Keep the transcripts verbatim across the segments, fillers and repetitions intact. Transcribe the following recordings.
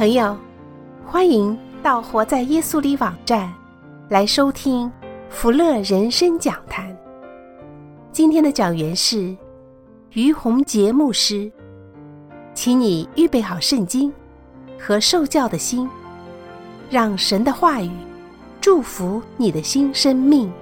朋友，欢迎到活在耶稣里网站来收听福乐人生讲坛。今天的讲员是于洪杰牧师，请你预备好圣经和受教的心，让神的话语祝福你的新生命。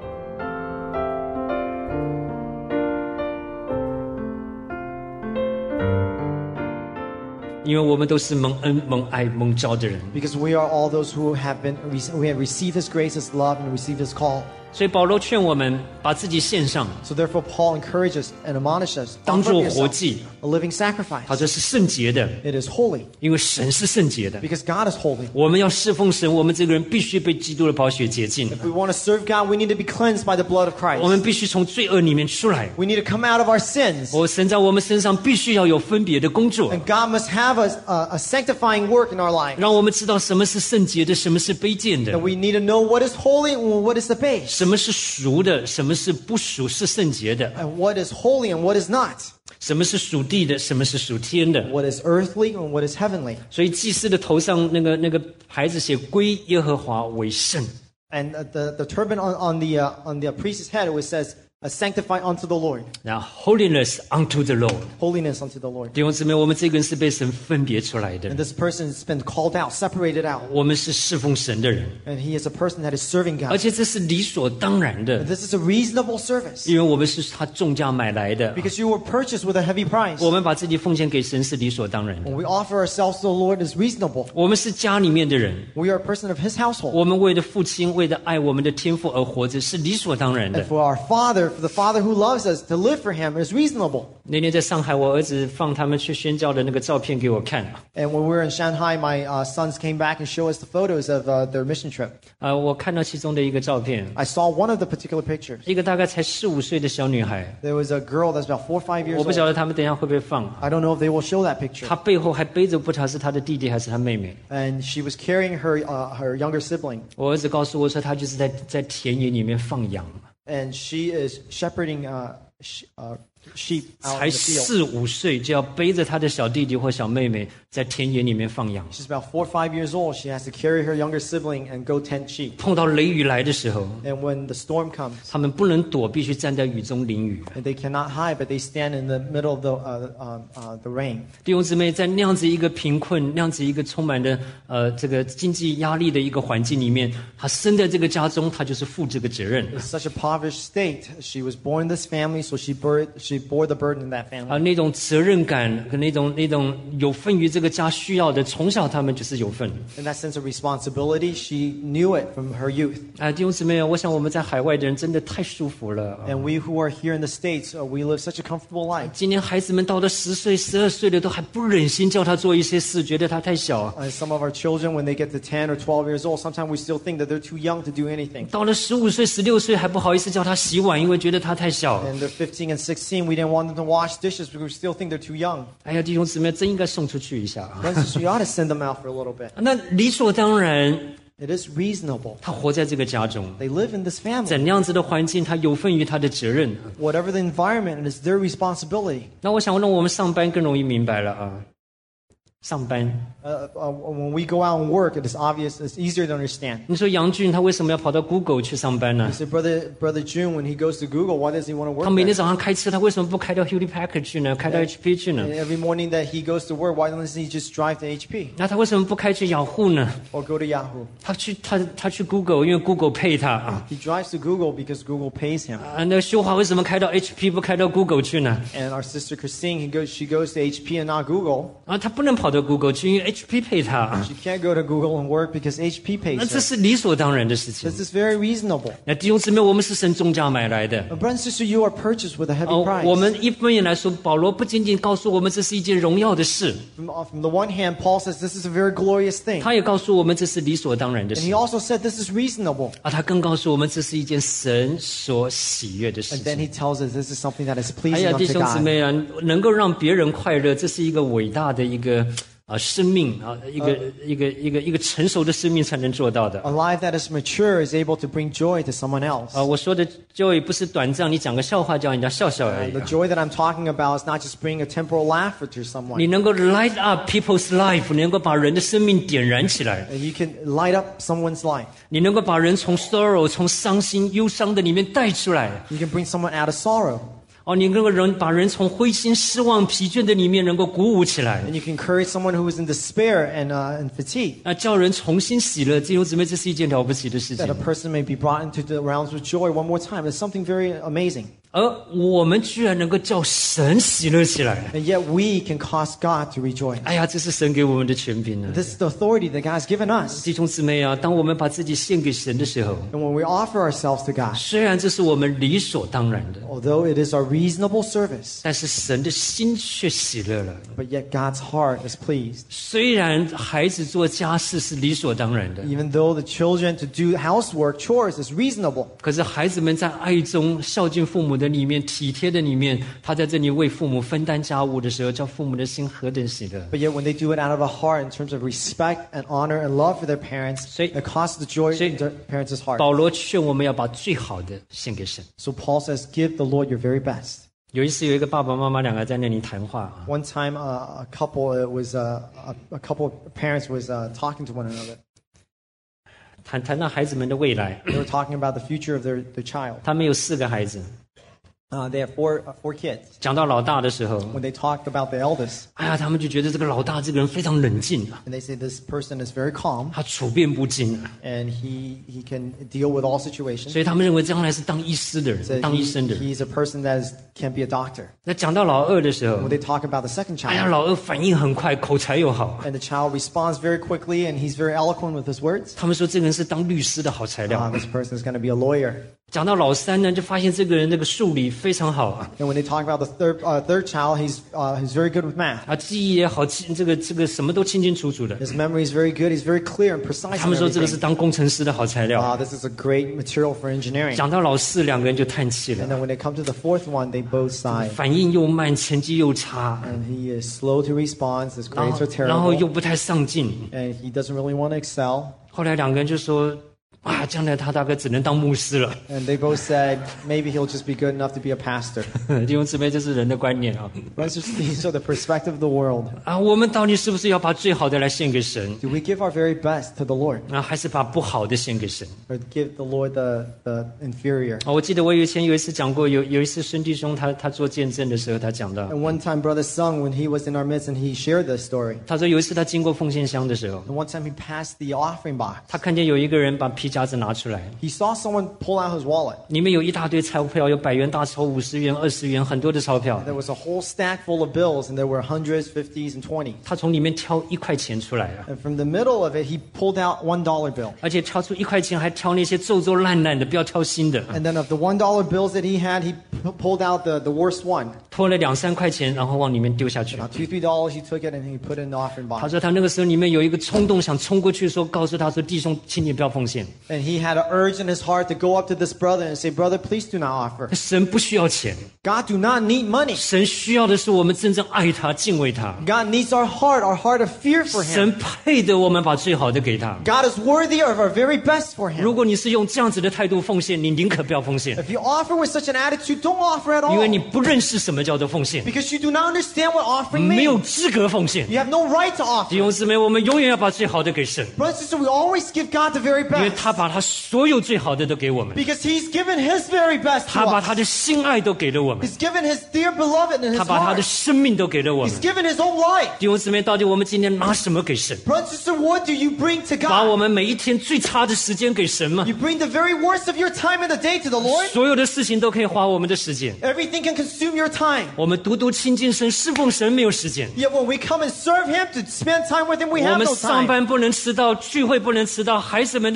因为我们都是蒙恩、蒙爱、蒙召的人。 Because we are all those who have been, we have received His grace, His love, and received His call. 所以保罗劝我们把自己献上， So therefore, Paul encourages and admonishes us, 当作 offer 活 yourself 祭， a living sacrifice. 他说是圣洁的， It is holy, 因为神是圣洁的。 because God is holy. 我们要侍奉神，我们这个人必须被基督的宝血洁净。 If we want to serve God, we need to be cleansed by the blood of 我们 Christ. 必须从罪恶里面出来。 We need to come out of our sins. 我神在我们身上必须要有分别的工作， And God must have a, a, a sanctifying work in our life. 让我们知道什么是圣洁的，什么是卑贱的， That we need to know what is holy and what is the base. 什么是属的，什么是不属是圣洁的， And what is holy and what is not. 什么是属地的，什么是属天的。 What is earthly and what is heavenly. 所以祭司的头上那个那个牌子写归耶和华为圣。 And uh, the, the turban on, on, the, uh, on the priest's head, it says, uh, sanctify unto the Lord. 然后 holiness unto the Lord。 Holiness unto the Lord. 弟兄姊妹，我们这个人是被神分别出来的 And，this person has been called out, separated out. 我们是侍奉神的人， And he is a person that is serving 而 God. 且这是理所当然 And 的， this is a reasonable service. 因为我们是他重价买来的， Because you were purchased with a heavy price. 我们把自己奉献给神是理所当然的。 When we offer ourselves to the Lord is reasonable. 我们是家里面的人， We are a person of His household. 我们为了父亲，为了爱我们的天父而活着，是理所当然 And 的。 for our Father, for the Father who loves us, to live for Him is reasonable. 那天在上海，我儿子放他们去宣教的那个照片给我看， And when we were in Shanghai, my uh, sons came back and showed us the photos of uh, their mission trip. 呃，我看到其中的一个照片， I saw one of the particular pictures. 一个大概才四五岁的小女孩， There was a girl that's about four or five years 我不晓 old. 得他们等一下会不会放。 I don't know if they will show that picture. 她背后还背着不知道是她的弟弟还是她妹妹。 And she was carrying her uh, her younger sibling. 我儿子告诉我说，他就是在在田野里面放羊， And she is shepherding uh, sh- uh, sheep out 才 in the field. 四五岁就要背着他的小弟弟或小妹妹在田野里面放羊。 She's about four or five years old. She has to carry her younger sibling and go tend sheep. 碰到雷雨来的时候， And when the storm comes, 他们不能躲，必须站在雨中淋雨。 and they cannot hide, but they stand in the middle of the uh, uh, uh, the rain. 弟兄姊妹，在那样子一个贫困、那样子一个充满的呃这个经济压力的一个环境里面，他生在这个家中，他就是负这个责任。 In such a impoverished state, she was born in this family, so she bore she bore the burden in that 啊， family. 那种责任感和那种那种有份于这个家需要的，从小他们就是有份。 In that sense of responsibility, she knew it from her youth. 啊，弟兄姊妹，我想我们在海外的人真的太舒服了。 And we who are here in the States, uh, we live such a comfortable life. 今年孩子们到了十岁、十二岁了，都还不忍心叫他做一些事，觉得他太小。 Uh, some of our children, when they get to ten or twelve years old, sometimes we still think that they're too young to do anything. 到了十五岁、十六岁，还不好意思叫他洗碗，因为觉得他太小。 And they're fifteen and sixteen, we didn't want them to wash dishes because we still think they're too young. 哎呀，弟兄姊妹，真应该送出去一下啊！ Brothers, we ought to send them out for a little bit. 那理所当然， It is reasonable. 他活在这个家中， They live in this 在 family. 那样子的环境，他有份于他的责任。 Whatever the environment, it is their responsibility. 那我想让我们上班更容易明白了啊。上班， Uh, uh, when we go out and work, it is obvious, it's easier to understand. 你说杨俊他为什么要跑到 Google 去上班呢 You？say, Brother, Brother June, when he goes to Google, why does he want to work 他每天 there? 早上开车，他为什么不开到 Hewlett Packard 去呢？开到 H P 去呢？ And every morning that he goes to work, why doesn't he just drive to H P 那他为什么不开去雅虎呢？ or go to Yahoo? 他去他他去 Google，因为 Google 配他啊。 He drives to Google because Google pays him. 啊，那修华为什么开到 H P 不开到 Google 去呢？ And our sister Christine, he goes, she goes to H P and not Google. 啊，他不能跑到 Google 去，因为 H P 配他啊。 She can't go to Google and work because H P 那 pays 这 her. 是理所当然的事情。 This is very reasonable. 那弟兄姊妹，我们是神重价买来的。 But brother and sister, you are purchased with a heavy 哦， price. 我们一方面来说，保罗不仅仅告诉我们这是一件荣耀的事， From, uh, from the one hand, Paul says this is a very glorious thing. 他也告诉我们这是理所当然的 And 事 he also said this is reasonable. 啊，他更告诉我们这是一件神所喜悦的事 And then 情。 he tells us this is something that is 哎 pleasing 呀，弟 unto 兄姊 God. 妹啊，能够让别人快乐，这是一个伟大的一个啊生命啊一个、uh, 一个一个一个成熟的生命才能做到的。 A life that is mature is able to bring joy to someone else. 啊，我说的 joy 不是短暂，你讲个笑话叫人家笑笑而已、啊。 The joy that I'm talking about is not just bringing a temporal laughter to someone. 你能够 light up people's life， 你能够把人的生命点燃起来。 And you can light up someone's life. 你能够把人从 sorrow 从伤心忧伤的里面带出来。 You can bring someone out of sorrow. 哦，你能够人把人从灰心失望疲倦的里面能够鼓舞起来。 And you can encourage someone who is in despair and uh, and fatigue. 啊，叫人重新喜乐，弟兄姊妹，这是一件了不起的事情。 That a person may be brought into the realms of joy one more time. It's something very amazing. 而我们居然能够叫神喜乐起来。 And yet we can cause God to rejoice. 哎呀，这是神给我们的权柄啊！ This is the authority that God has given us. 弟兄姊妹啊，当我们把自己献给神的时候， And when we offer ourselves to God, 虽然这是我们理所当然的， although it is our reasonable service, 但是神的心却喜乐了。 but yet God's heart is pleased. 虽然孩子做家事是理所当然的， Even though the children to do housework, chores is reasonable, 可是孩子们在爱中孝敬父母的里面，体贴的里面，他在这里为父母分担家务的时候，叫父母的心何等喜乐。 but yet when they do it out of a heart in terms of respect and honor and love for their parents, 所以- it causes the joy 所以- in their parents' heart. 保罗劝我们要把最好的献给神。 So Paul says, give the Lord your very best. 有一次，有一个爸爸妈妈两个在那里谈话啊， One time, uh, a couple it was uh, a, a couple of parents was uh, talking to one another. 谈谈到孩子们的未来。 They were talking about the future of their, their child. 他们有四个孩子， Uh, they have four uh, four kids. 讲到老大的时候， When they talked about the eldest, 哎呀，他们就觉得这个老大这个人非常冷静啊， and they say this person is very calm 他处变不惊啊， and he he can deal with all situations. 所以他们认为将来是当医师的 So 人，当医 he, 生的人。 he's a person that is, can be a doctor. 那讲到老二的时候 When，they talk about the second 哎呀， child, 老二反应很快，口才又好。 and the child responds very quickly and he's very eloquent with his words. 他们说这个人是当律师的好材 Uh, 料。 this person is going to be a lawyer. 讲到老三呢，就发现这个人那个数理非常好啊， And when they talk about the third uh, third child, he's uh, he's very good with math. 啊，记忆也好，记这个这个什么都清清楚楚的。 His memory is very good. He's very clear and precise. 他 in 们说这个是 everything. 当工程师的好材料。 Uh, this is a great material for engineering. 讲到老四，两个人就叹气 And 了， then when they come to the fourth one, they both sigh. 反应又慢，成绩又差， And he is slow to respond. His 然 grades 后 are 然后又 terrible. 不太上进。 And he doesn't really want to excel. 后来两个人就说：“啊，将来他大概只能当牧师了。 And they both said, maybe he'll just be good enough to be a pastor. ” 弟兄姊妹，这是人的观念啊！ Let's just these are the perspective of the world. 啊，我们到底是不是要把最好的来献给神？ Do we give our very best to the Lord? 啊，还是把不好的献给神？ Or give the Lord the, the inferior? 啊，我记得我以前有一次讲过，有有一次孙弟兄他他做见证的时候，他讲到， And one time Brother Sung, when he was in our midst and he shared this story, 他说有一次他经过奉献箱的时候， and one time he passed the offering box, 他看见有一个人把皮夹子拿出来， he saw someone pull out his wallet. 里面有一大堆钞票，有百元大钞、五十元、二十元，很多的钞票。 There was a whole stack full of bills, and there were hundreds, fifties, and twenties. 他从里面挑一块钱出来啊， And from the middle of it, he pulled out one dollar bill. 而且挑出一块钱还挑那些皱皱烂烂的，不要挑新的。 And then of the one dollar bills that he had, he p- pulled out the, the worst one. 拖了两三块钱，然后往里面丢下去。 Now two, three dollars, he took it and he put it in the offering 他 box. 说他那个时候里面有一个冲动，想冲过去说，告诉他说：“弟兄，请你不要奉献。 And he had an urge in his heart to go up to this brother and say, Brother, please do not offer. 神不需要钱， God do not need money. 神需要的是我们真正爱他、敬畏他。 God needs our heart, our heart of fear for him. 神配得我们把最好的给他。 God is worthy of our very best for 如 him. 果你是用这样子的态度奉献，你宁可不要奉献， If you offer with such an attitude, don't offer at 因为 all. 你不认识什么叫做奉献， Because you do not understand what offering 没有 means. 资格奉献。 You have no right to 弟 offer. 兄姊妹，我们永远要把最好的给神， Brothers and sisters, we always give God the very 因为 best. 他把他所有最好的都给我们， Because he's given his very best 他 to 把 us. 他的心爱都给了我们， He's given his dear beloved and his 他把他的 heart. 生命都给了我们 He's。given his own life. 弟兄姊妹，到底我们今天拿什么给神？ Brothers and sisters, what do you bring to 把我 God? 们每一天最差的时间给神吗？ You bring the very worst of your time in the day to the Lord. 所有的事情都可以花我们的时间， Everything can consume your time. 我们独独亲近神、侍奉神没有时间。 Yet when we come and serve him, to spend time with him, we 我 have 们 no 上 time. 班不能迟到，聚会不能迟到，孩子们的事情不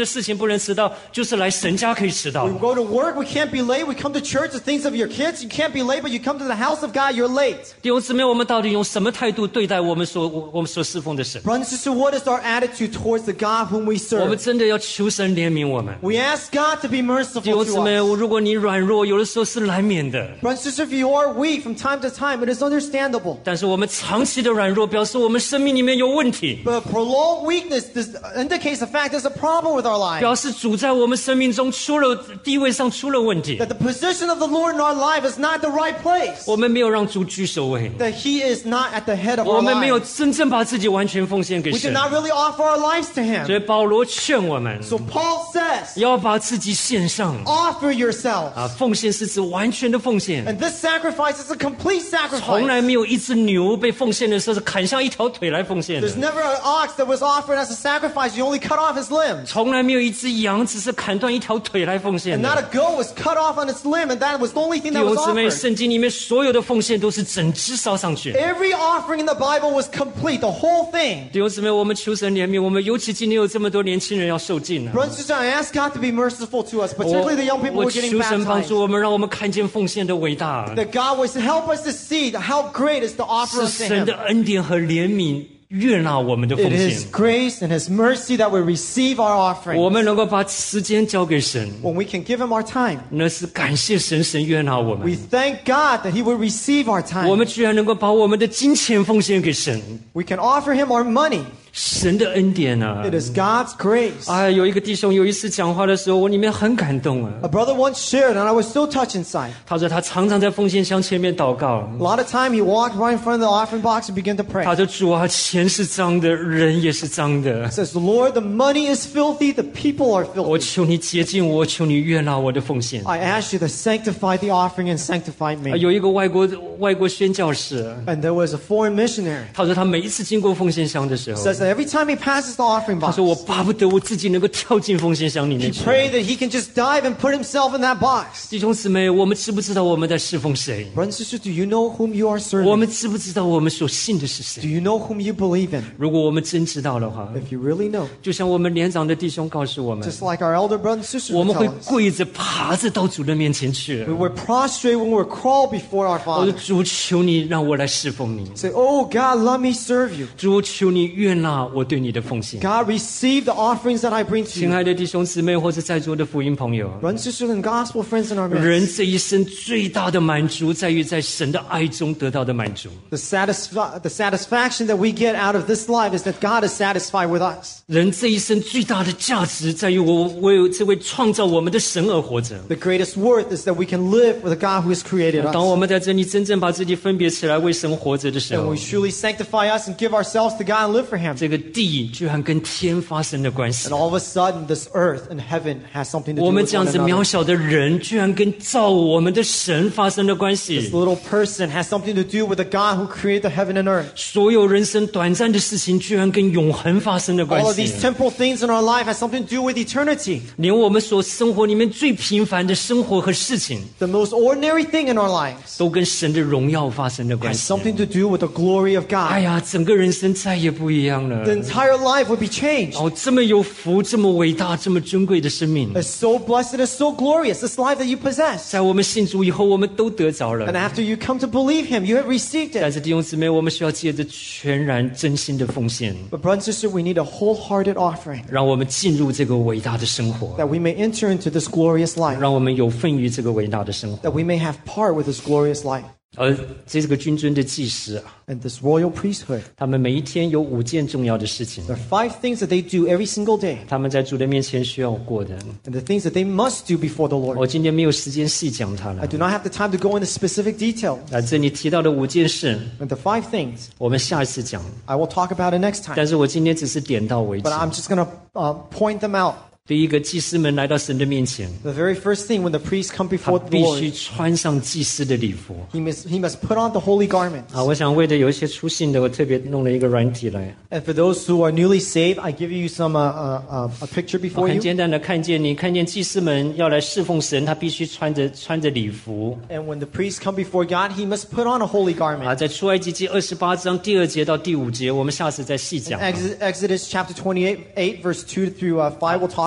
不能迟到，就是来神家可以迟到。 We go to work, we can't be late. We come to church, the things of your kids, you can't be late, but you come to the house of God, you're late. 弟兄姊妹，我们到底用什么态度对待我们所我我们所侍奉的神？ Brothers and sisters, what is our attitude towards the God whom we 我们 serve? 真的要求神怜悯我们。 We ask God to be 弟 merciful 兄姊妹， to us. 如果你软弱，有的时候是难免的。 Brothers and sisters, if you are weak from time to time, it is understandable. 但是我们长期的软弱，表示我们生命里面有问题， But prolonged weakness this indicates the fact there's a problem with our lives. 表示主在我们生命中出了地位上出了问题。 That the position of the Lord in our life is not the right place. 我们没有让主居首位， That He is not at the head of 我 our 们没有 lives. 真正把自己完全奉献给 We did 神。 not really offer our lives to 所以 Him. 保罗劝我们 So Paul says, 要把自己献上 offer yourselves. 啊，奉献是指完全的奉献。 And this sacrifice is a complete 从来 sacrifice. 没有一只牛被奉献的时候是砍下一条腿来奉献的， There's never an ox that was offered as a sacrifice. You only cut off his limbs. 从来没有一只羊只是砍断一条腿来奉献 And not 的。 a goat was cut off on its limb, and that was the only thing 弟 that 兄 was 姊妹， offered. 圣经里面所有的奉献都是整只烧上去。 Every offering in the Bible was complete, the whole thing. 弟兄姊妹，我们求神怜悯，我们尤其今天有这么多年轻人要受尽了。 Brothers and sisters, I ask God to be merciful to us, 我 particularly the young people 我 who are getting 求神帮 baptized. 助我们，让我们看见奉献的伟大， That God was to help us to see how great is the offer 是 of 神 Him. 的恩典和怜悯悦纳我们的奉 It 献 is。grace and His mercy that we receive our 我 offering. 们能够把时间交给神， When we can give Him our time, 那是感谢神，神悦纳我 we 们。 thank God that He will receive our 我 time. 们居然能够把我们的金钱奉献给神， We can offer Him our money. 神的恩典啊！ It is God's grace. 哎，有一个弟兄有一次讲话的时候，我里面很感动啊。 A brother once shared, and I was so touched inside. 他说他常常在奉献箱前面祷告， A lot of time he walked right in front of the offering box and began to pray. 他说主啊，钱是脏的，人也是脏的， Says, Lord, the money is filthy, the people are 我 filthy. 求你洁净我，求你悦纳我的奉献。 I ask you to sanctify the offering and sanctify 啊 me. 有一个外国外国宣教士， And there was a foreign missionary. 他说他每一次经过奉献箱的时候， Says that every time he passes the offering 他 box, 说我巴不得我自己能够跳进奉献箱里 he 面去。 prayed that he can just dive and put himself in that box. 弟兄姊妹，我们知不知道我们在侍奉谁？ Brothers and sisters, do you know whom you are 我 serving? 们知不知道我们所信的是 Do 谁？ you know whom you believe in? 如果我们真知道的话， If you really know, 就像我们年长的弟兄告诉我们， just like our elder brothers and sisters 我 would 们会 tell us, 跪着爬着到主的面前去。 we were prostrate when we were crawled before our 我说 Father. 主，求你让我来侍奉你。 Say, oh God, let me serve you. 主，求你悦纳我对你的奉献。 God, receive the offerings that I bring to 亲 you. 爱的弟兄姊妹，或者在座的福音朋友， Brothers and sisters and gospel friends in our 人 midst, 这一生最大的满足，在于在神的爱中得到的满足。 the, satisfi- the satisfaction that we get out of this life is that God is satisfied with us. 人这一生最大的价值，在于我为这位创造我们的神而活着。 The greatest worth is that we can live with a God who has created 当我 us. 们在这里真正把自己分别起来为神活着的时 And 候 we，truly sanctify us and give ourselves to God and live for Him. 这个地居然跟天发生了关系 And。all of a sudden, this earth and heaven has something to do 我们 with 这样 one 子渺 another. 小的人，居然跟造我们的神发生了关 This 系。 little person has something to do with the God who created the heaven and earth. 所有人生短暂的事情，居然跟永恒发生了关 All of 系 these。temporal things in our life has something to do with eternity. 连我们所生活里面最平凡的生活和事情， The most ordinary thing in our lives 都跟神的荣耀发生了关 has 系。 something to do with the glory of 哎 God. 呀，整个人生再也不一样了 The。entire life would be changed. 哦，这么有福，这么伟大，这么尊贵的生命， It's so blessed, it's so glorious, this life that you possess. 在我们信主以后，我们都得着 And 了。 after you come to believe Him, you have received 但 it. 是弟兄姊妹，我们需要借着全然真心的奉献， But brother and sister, we need a wholehearted offering 让我们进入这个伟大的生活， that we may enter into this glorious life, 让我们有份于这个伟大的生活。 that we may have part with this glorious life. 而这个君尊的祭司啊， And this royal priesthood, 他们每一天有五件重要的事情， there are five things that they do every single day, 他们在主的面前需要过的。 and the things that they must do before the 我 Lord. 今天没有时间细讲它了 I。do not have the time to go into specific detail. 啊，这里提到的五件事， And the five things 我们下一次讲。 I will talk about it next time. 但是我今天只是点到为止 But。I'm just going to uh, point them out. 第一个，祭司们来到神的面前， The very first thing when the priests come 他 before the 必须 Lord, 穿上祭司的礼服。 he must, he must put on the holy garments. 啊，我想为了有一些出信的，我特别弄了一个软体来。 And for those who are newly saved, I give you some uh, uh, uh, a picture 我 before 很 you. 简单的看见你，看见祭司们要来侍奉神，他必须穿着穿着礼服。 And when the priests come before God, he must put on a holy 啊， garment. 在出埃及记二十八章第二节到第五节，我们下次再细讲。 Exodus, Exodus chapter twenty-eight, eight, verse two through uh, five, we'll talk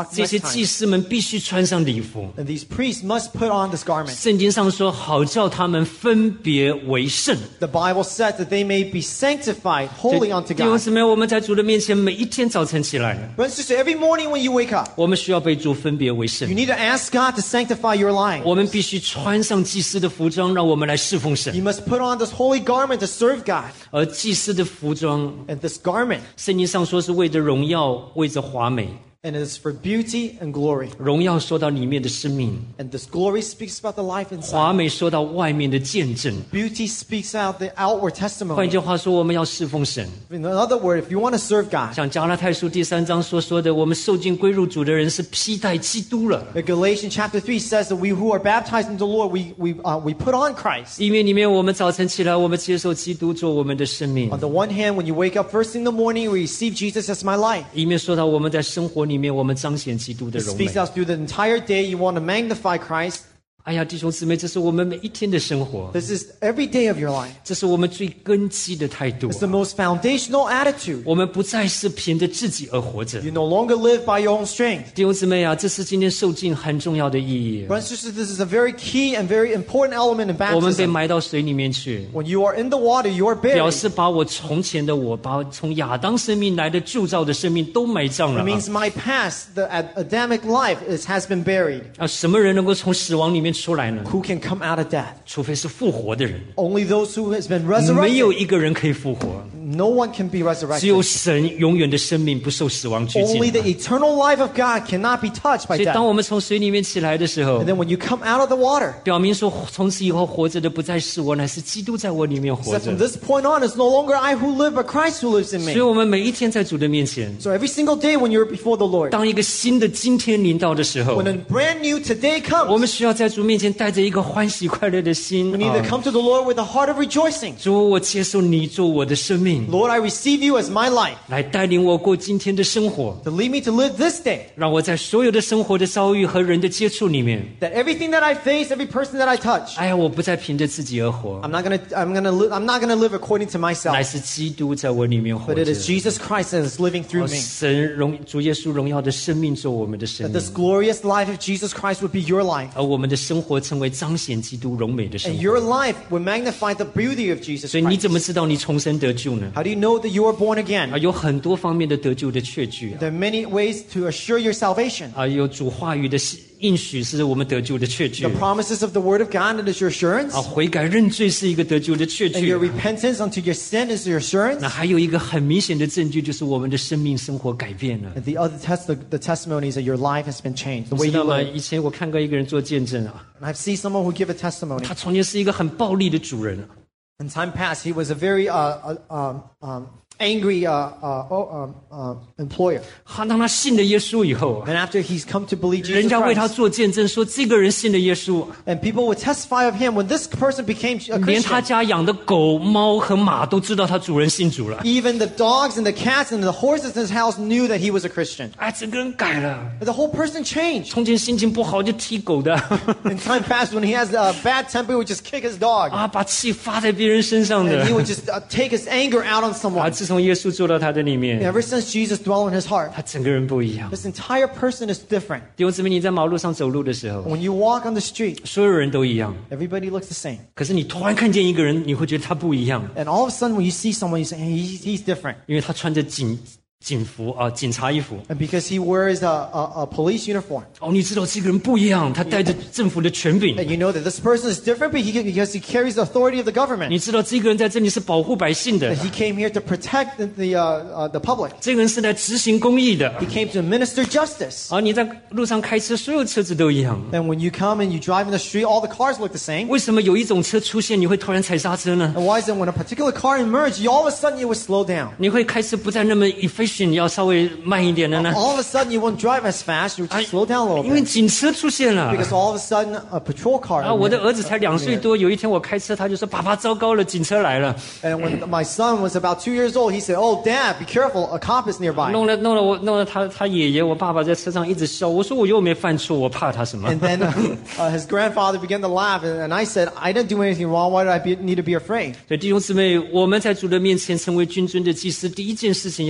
talk 这 next 些祭 time. 司们必须穿上礼服。 And these priests must put on this garment. 圣经上说，好叫他们分别为圣。 The Bible says that they may be sanctified, holy unto 弟兄 God. 姊妹，我们在主的面前，每一天早晨起来， Brothers and sisters, every morning when you wake up, 我们需要被主分别为 you 圣。 need to ask God to sanctify your life. 我们必须穿上祭司的服装，让我们来侍奉神。 You must put on this holy garment to serve God. 而祭司的服装， And this garment, 圣经上说是为着荣耀，为着华美。 and it is for beauty and glory. 荣耀说到里面的生命， And this glory speaks about the life 华 inside. 美说到外面的见证。 Beauty speaks out the outward 换 testimony. 句话说，我们要侍奉神。 In other words, if you want to serve God, 像加拉太书第三章所说的，我们受尽归入主的人是披戴基督了。 the Galatians chapter three says that we who are baptized into the Lord, we, we, uh, we put on Christ. 因为里面我们早晨起来，我们接受基督做我们的生命； On the one hand, when you wake up first thing in the morning, we receive Jesus as my life. 一面说到我们在生活里面，我们彰显基督的 It 荣美 speaks。out through the entire day. You want to magnify Christ. 哎呀，弟兄姊妹，这是我们每一天的生活， This is every day of your life. 这是我们最根基的态度 It's。the most foundational attitude. 我们不再是凭着自己而活着。 You no longer live by your own strength. 弟兄姊妹啊，这是今天受尽很重要的意义。 Brothers and sisters, this is a very key and very important element in 我们被 baptism. 埋到水里面去， When you are in the water, you are 表 buried. 示把我从前的我，把从亚当生命来的铸造的生命都埋葬了 It 啊。 means my past, the Ad- Adamic life, is, has been buried. 啊，什么人能够从死亡里面出来呢？ Who can come out of death? 除非是复活的人， Only those who has been 没有 resurrected. 一个人可以复活， No one can be 只有 resurrected. 神永远的生命不受死亡拘 Only 禁 the。eternal life of God cannot be touched by 所以，当 death. 我们从水里面起来的时候 And，then when you come out of the water, 表明说，从此以后活着的不再是我，乃是基督在我里面活 so 着 from。this point on, it's no longer I who live, but Christ who lives in 所以， me. 我们每一天在主的面前， So every single day when you're before the Lord, 当一个新的今天临到的时候 when，a brand new today 我 comes, 们需要在主面前带着一个欢喜快乐的心 we need to 啊 come to the Lord with a heart of rejoicing. 主，我接受你做我的生命， Lord, I receive you as my life, 来带领我过今天的生活， to lead me to live this day. 让我在所有的生活的遭遇和人的接触里面， That everything that I face, every person that I touch, 哎呀，我不再凭着自己而活， I'm not gonna, I'm gonna, li- I'm not gonna live according to 乃 myself, 是基督在我里面活 but 着 it。is Jesus Christ that is living through 哦 me. 神荣主耶稣荣耀的生命做我们的生 That 命， this glorious life of Jesus Christ would be your life, 而我们的生活成为彰显基督荣美的生 and 活。 your life would magnify the beauty of Jesus 所以你 Christ. 怎么知道你重生得救呢？ How do you know that you are born 啊， again? 有很多方面的得救的确据啊， There are many ways to assure your salvation. 啊，有主话语的应许是我们得救的确据 The promises of the Word of God, that is your assurance, 啊，悔改认罪是一个得救的确 and 据 your。repentance unto your sin is your assurance. 那还有一个很明显的证据，就是我们的生命生活改变了。 And the other test, the, the testimony is that your life has been changed, the 你 way 知道 you 吗？ live. 以前我看过一个人做见证啊， And I've seen someone who give a testimony. 他从前是一个很暴力的主人啊， In time past, he was a very uh, uh, um, um, angry uh, uh, oh, um, uh, employer. 他当他信了耶稣以后啊， And after he's come to believe 人 Jesus 家为他 Christ, 做见证说，这个人信了耶稣， and people would testify of him when this person became a 连他 Christian. 家养的狗、猫和马都知道他主人信主了。 Even the dogs and the cats and the horses in his house knew that he was a Christian. 哎，整个人改了， But the whole person changed. 从前心情不好就踢狗的， In time past, when he has a bad temper, he would just kick his dog. 啊，把气发在别人身上 And 的 he。would just uh, take his anger out on 啊， someone. 自从耶稣做到他的里面， Ever since Jesus dwelled in his heart, 他整个人不一样。 this entire person is different. 弟兄姊妹，你在马路上走路的时候， When you walk on the street, 所有人都一样， everybody looks the same. 可是你突然看见一个人，你会觉得他不一样， And all of a sudden, when you see someone, you say, hey, he's, he's different. 因为他穿着警警服啊，警察衣服。 And because he wears a, a, a police uniform. 哦，你知道这个人不一样，他带着政府的权柄。 And you know that this person is different but he, because he carries the authority of the government. 你知道这个人在这里是保护百姓的 That，he came here to protect the, the, uh, uh, the public. 这个人是来执行公义的。 He came to administer justice. 而你在路上开车，所有车子都一样。 And when you come and you drive in the street, all the cars look the same. 为什么有一种车出现，你会突然踩刹车呢？ And why is it when a particular car emerged, you, all of a sudden you would slow down? 你会开车不再那么 efficient，要稍微慢一点的呢？ All of a sudden you won't drive as fast, you would 啊 just slow down a little 因为 bit. 警车出现了。 Because all of a sudden a patrol car 啊，我的儿子 emerged. 才两岁多，有一天我开车，他就说：“爸爸，糟糕了，警车来了。 And when my son was about two years old, he said, oh, Dad, be careful, a cop is ” nearby. 弄了弄了我弄了他他爷爷我爸爸在车上一直笑，我说我又没犯错，我怕他什么？ And then uh, uh, his grandfather began to laugh, and, and I said, I didn't do anything wrong, why did I be, need to be afraid? 所以弟兄姊妹，我们在主的面前成为君尊的祭司，第一件事情要来到神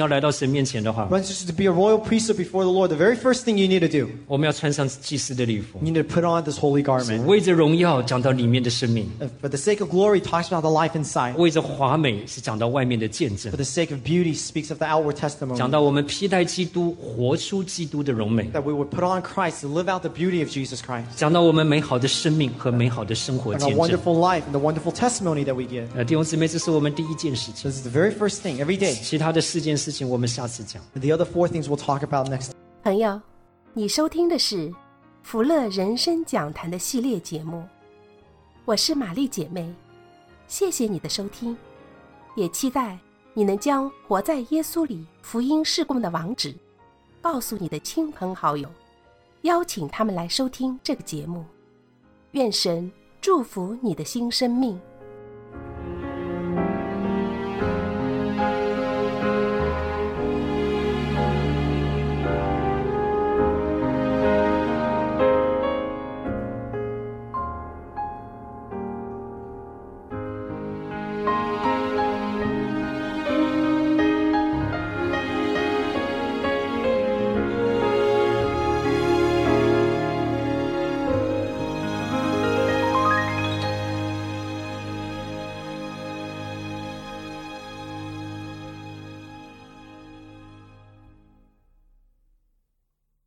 神面前的话， brothers and sisters, to be a royal priesthood before the Lord, the very first thing you need to do, 我们要穿上祭司的礼服， you need to put on this holy garment. 为着荣耀讲到里面的生命， And for the sake of glory, talks about the life inside. 为着华美是讲到外面的见证 For，the sake of beauty, speaks of the outward 讲 testimony. 到我们披戴基督，活出基督的荣美， That we would put on Christ to live out the beauty of Jesus Christ. 讲到我们美好的生命和美好的生活 And 见 a 证。 wonderful life and the wonderful testimony that we give. 呃，弟兄姊妹，这是我们第一件事情， This is the very first thing every day. 其他的四件事情我们下次讲。 And the other four things we'll talk about next. 朋友，你收听的是福乐人生讲坛的系列节目，我是玛丽姐妹，谢谢你的收听，也期待你能将活在耶稣里福音事工的网址告诉你的亲朋好友，邀请他们来收听这个节目。愿神祝福你的新生命。